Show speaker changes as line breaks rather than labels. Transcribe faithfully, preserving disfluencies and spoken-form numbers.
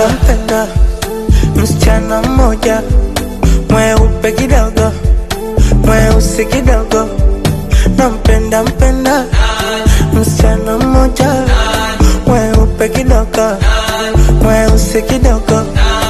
mpenda msichana mmoja mweupe kidogo, mweusi kidogo. Nampenda mpenda msichana mmoja mweupe kidogo, mweusi kidogo.